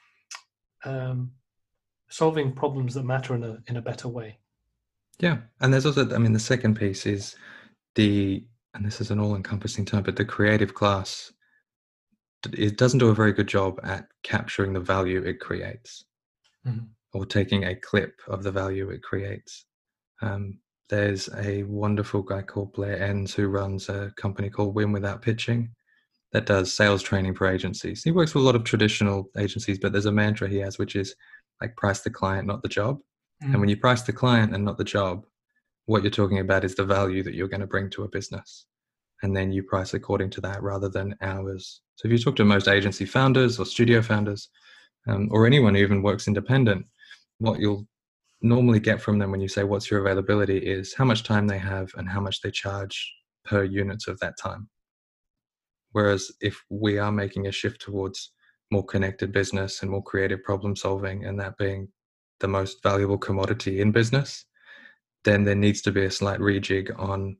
um, solving problems that matter in a in a better way. Yeah, and there's also, I mean, the second piece is the, and this is an all-encompassing term, but the creative class, it doesn't do a very good job at capturing the value it creates, mm-hmm. or taking a clip of the value it creates. Um, there's a wonderful guy called Blair Enns who runs a company called Win Without Pitching that does sales training for agencies. He works with a lot of traditional agencies, but there's a mantra he has, which is like, price the client, not the job. Mm. And when you price the client and not the job, what you're talking about is the value that you're going to bring to a business. And then you price according to that rather than hours. So if you talk to most agency founders or studio founders, um, or anyone who even works independent, what you'll normally get from them when you say, what's your availability, is how much time they have and how much they charge per units of that time. Whereas if we are making a shift towards more connected business and more creative problem solving, and that being the most valuable commodity in business, then there needs to be a slight rejig on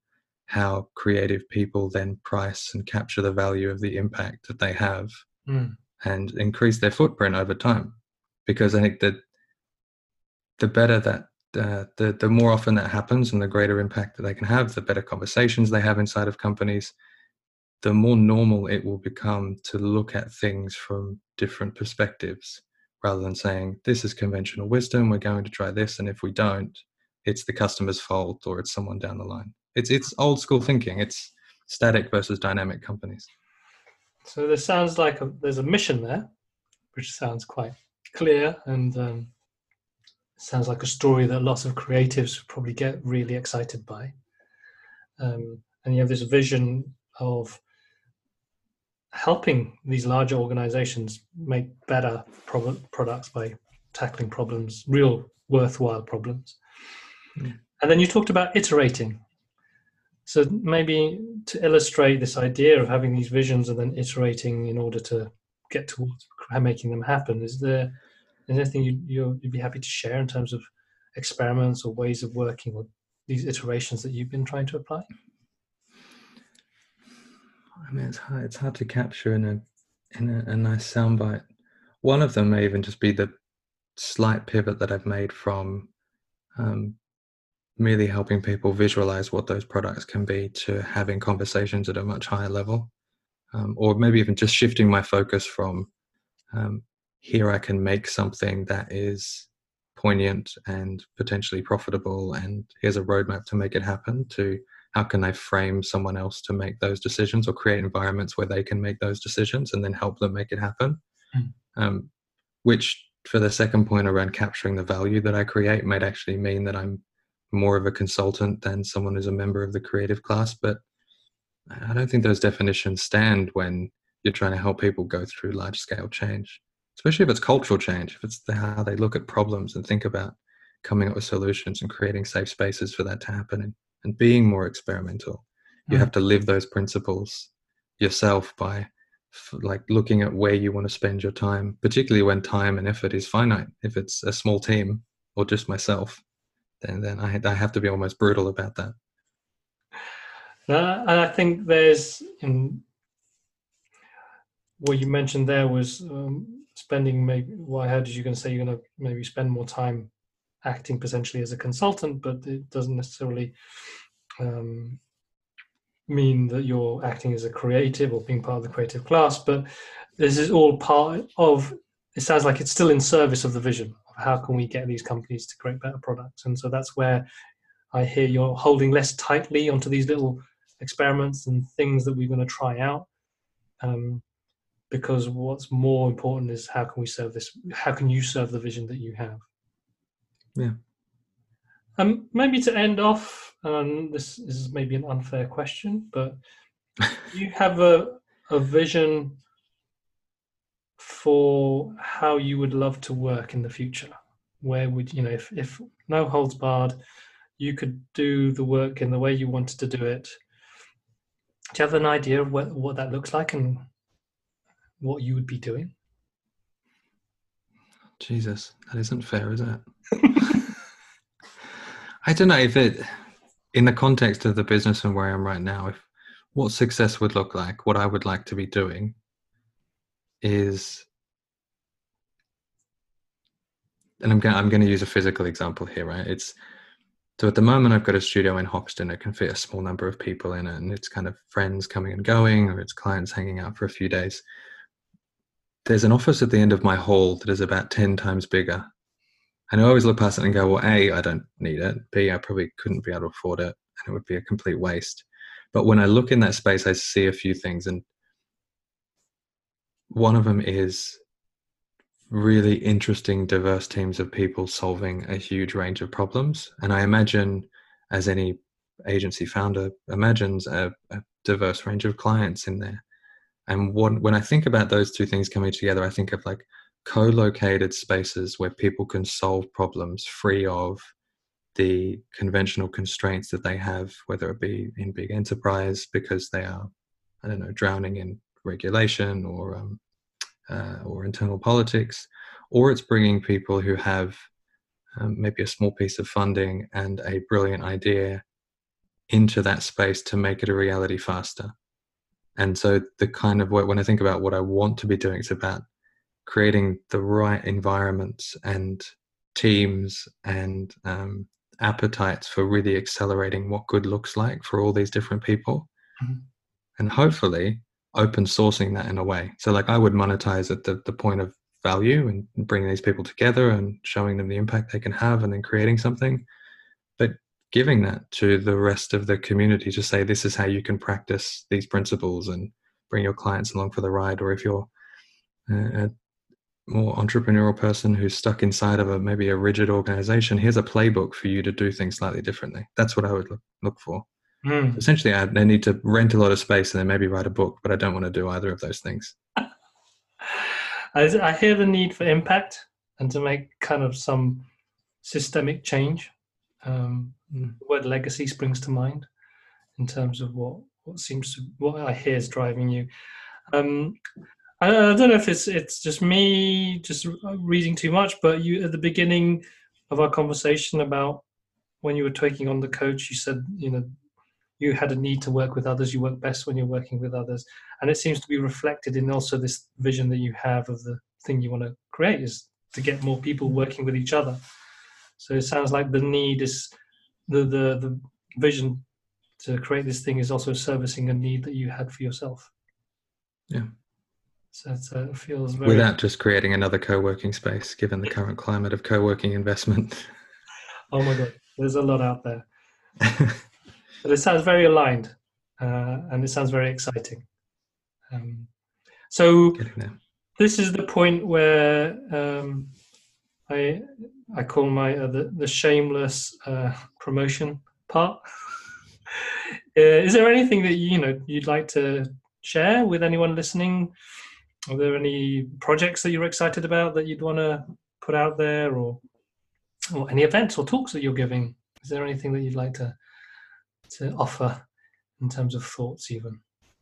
how creative people then price and capture the value of the impact that they have Mm. and increase their footprint over time. Because I think that the better that uh, the the more often that happens and the greater impact that they can have, the better conversations they have inside of companies, the more normal it will become to look at things from different perspectives rather than saying, this is conventional wisdom, we're going to try this, and if we don't, it's the customer's fault or it's someone down the line. It's it's old school thinking. It's static versus dynamic companies. So there sounds like a, there's a mission there, which sounds quite clear, and um, sounds like a story that lots of creatives probably get really excited by. Um, and you have this vision of helping these larger organizations make better pro- products by tackling problems, real worthwhile problems. Mm. And then you talked about iterating. So maybe to illustrate this idea of having these visions and then iterating in order to get towards making them happen, is there anything you, you'd be happy to share in terms of experiments or ways of working or these iterations that you've been trying to apply? I mean, it's hard, it's hard to capture in a in a, a nice soundbite. One of them may even just be the slight pivot that I've made from um, merely helping people visualize what those products can be to having conversations at a much higher level, um, or maybe even just shifting my focus from um, here I can make something that is poignant and potentially profitable, and here's a roadmap to make it happen, to how can I frame someone else to make those decisions or create environments where they can make those decisions and then help them make it happen. Mm. Um, which, for the second point around capturing the value that I create, might actually mean that I'm more of a consultant than someone who's a member of the creative class. But I don't think those definitions stand when you're trying to help people go through large scale change, especially if it's cultural change, if it's the, how they look at problems and think about coming up with solutions and creating safe spaces for that to happen, and, and being more experimental. You Mm. have to live those principles yourself by f- like looking at where you want to spend your time, particularly when time and effort is finite. If it's a small team or just myself, then then I, I have to be almost brutal about that. Uh, and I think there's, in what you mentioned there was um, spending maybe, well, how did you going to say you're going to maybe spend more time acting potentially as a consultant, but it doesn't necessarily um, mean that you're acting as a creative or being part of the creative class. But this is all part of, it sounds like it's still in service of the vision of how can we get these companies to create better products. And so that's where I hear you're holding less tightly onto these little experiments and things that we're going to try out. Um, because what's more important is how can we serve this, how can you serve the vision that you have? Yeah. Um, maybe to end off, um, this is maybe an unfair question, but do you have a, a vision for how you would love to work in the future? Where would, you know, if, if no holds barred, you could do the work in the way you wanted to do it. Do you have an idea of what, what that looks like and what you would be doing? Jesus, that isn't fair, is it? I don't know if it, in the context of the business and where I am right now, if what success would look like, what I would like to be doing is, and I'm going, I'm going to use a physical example here, right? It's, so at the moment I've got a studio in Hoxton. It can fit a small number of people in it, and it's kind of friends coming and going, or it's clients hanging out for a few days. There's an office at the end of my hall that is about ten times bigger. And I always look past it and go, well, A, I don't need it. B, I probably couldn't be able to afford it, and it would be a complete waste. But when I look in that space, I see a few things. And one of them is really interesting, diverse teams of people solving a huge range of problems. And I imagine, as any agency founder imagines, a, a diverse range of clients in there. And what, when I think about those two things coming together, I think of like co-located spaces where people can solve problems free of the conventional constraints that they have, whether it be in big enterprise because they are, I don't know, drowning in regulation or um, uh, or internal politics, or it's bringing people who have um, maybe a small piece of funding and a brilliant idea into that space to make it a reality faster. And so the kind of work, when I think about what I want to be doing, it's about creating the right environments and teams and um, appetites for really accelerating what good looks like for all these different people. Mm-hmm. And hopefully open sourcing that in a way. So like I would monetize at the, the point of value and bringing these people together and showing them the impact they can have and then creating something. But giving that to the rest of the community to say, this is how you can practice these principles and bring your clients along for the ride. Or if you're a more entrepreneurial person who's stuck inside of a maybe a rigid organization, here's a playbook for you to do things slightly differently. That's what I would look, look for. Mm. Essentially, I, I need to rent a lot of space and then maybe write a book, but I don't want to do either of those things. I, I hear the need for impact and to make kind of some systemic change. Um, the word legacy springs to mind in terms of what, what seems to, what I hear is driving you. Um, I, I don't know if it's it's just me just reading too much, but you at the beginning of our conversation about when you were taking on the coach, you said, you know, you had a need to work with others. You work best when you're working with others. And it seems to be reflected in also this vision that you have of the thing you want to create is to get more people working with each other. So it sounds like the need is, the the, the vision to create this thing is also servicing a need that you had for yourself. Yeah. So it uh, feels very... Without just creating another co-working space, given the current climate of co-working investment. Oh my God, there's a lot out there. But it sounds very aligned, uh, and it sounds very exciting. Um, so this is the point where um, I I call my uh, the, the shameless uh, promotion part. uh, is there anything that you know you'd like to share with anyone listening? Are there any projects that you're excited about that you'd want to put out there, or or any events or talks that you're giving? Is there anything that you'd like to to offer in terms of thoughts even?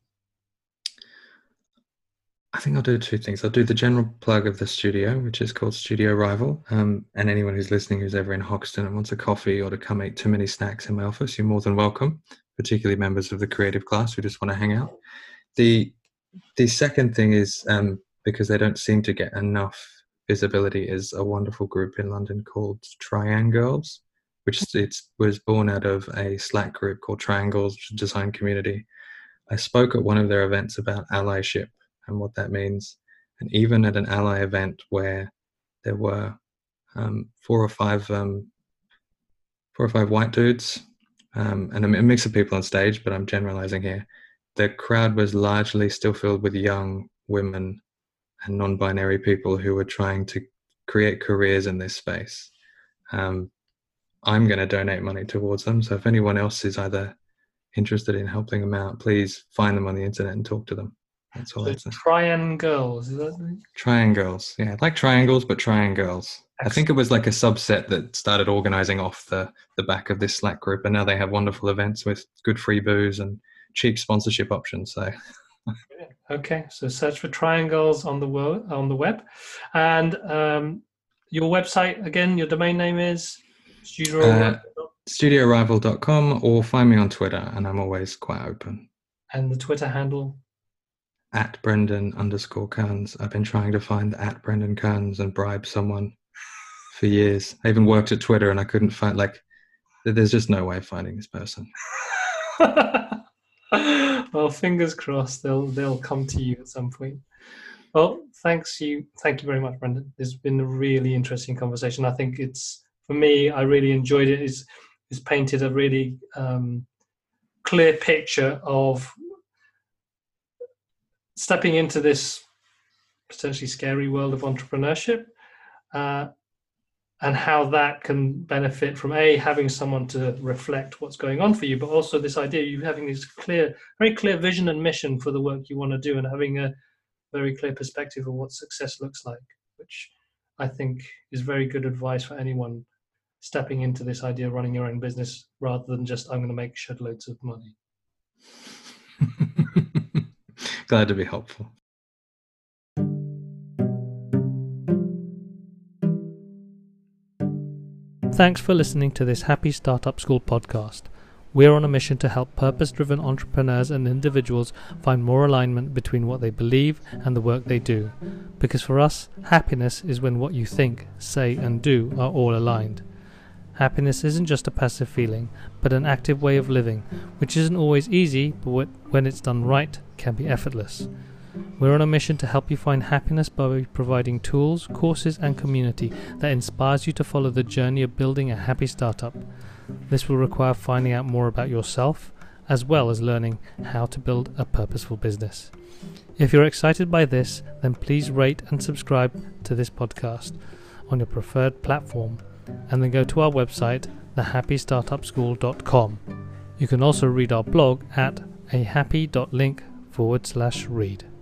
I think I'll do two things. I'll do the general plug of the studio, which is called Studio Rival. Um, and anyone who's listening who's ever in Hoxton and wants a coffee or to come eat too many snacks in my office, you're more than welcome, particularly members of the creative class who just want to hang out. The the second thing is, um, because they don't seem to get enough visibility, is a wonderful group in London called Triangles, which it was born out of a Slack group called Triangles Design Community. I spoke at one of their events about allyship and what that means. And even at an ally event where there were um, four or five um, four or five white dudes um, and a mix of people on stage, but I'm generalizing here, the crowd was largely still filled with young women and non-binary people who were trying to create careers in this space. Um, I'm going to donate money towards them. So if anyone else is either interested in helping them out, please find them on the internet and talk to them. That's all. So I'd say. Triangles, is that? Triangles, yeah, like triangles, but Triangles. I think it was like a subset that started organizing off the, the back of this Slack group, and now they have wonderful events with good free booze and cheap sponsorship options. So, okay, so search for Triangles on the web, on the web, and um, your website again. Your domain name is Studio. Uh, studio rival dot com, or find me on Twitter, and I'm always quite open. And the Twitter handle? At Brendan underscore Kearns. I've been trying to find at Brendan Kearns and bribe someone for years. I even worked at Twitter and I couldn't find, like, there's just no way of finding this person. Well, fingers crossed they'll they'll come to you at some point. Well, thanks you. Thank you very much, Brendan. It's been a really interesting conversation. I think it's, for me, I really enjoyed it. It's, it's painted a really um, clear picture of stepping into this potentially scary world of entrepreneurship, uh, and how that can benefit from A, having someone to reflect what's going on for you, but also this idea of you having this clear, very clear vision and mission for the work you want to do, and having a very clear perspective of what success looks like, which I think is very good advice for anyone stepping into this idea of running your own business, rather than just, I'm going to make shed loads of money. Glad to be helpful. Thanks for listening to this Happy Startup School podcast. We're on a mission to help purpose-driven entrepreneurs and individuals find more alignment between what they believe and the work they do. Because for us, happiness is when what you think, say, and do are all aligned. Happiness isn't just a passive feeling, but an active way of living, which isn't always easy, but when it's done right, can be effortless. We're on a mission to help you find happiness by providing tools, courses, and community that inspires you to follow the journey of building a happy startup. This will require finding out more about yourself, as well as learning how to build a purposeful business. If you're excited by this, then please rate and subscribe to this podcast on your preferred platform, and then go to our website, the happy startup school dot com. You can also read our blog at ahappy dot link forward slash read.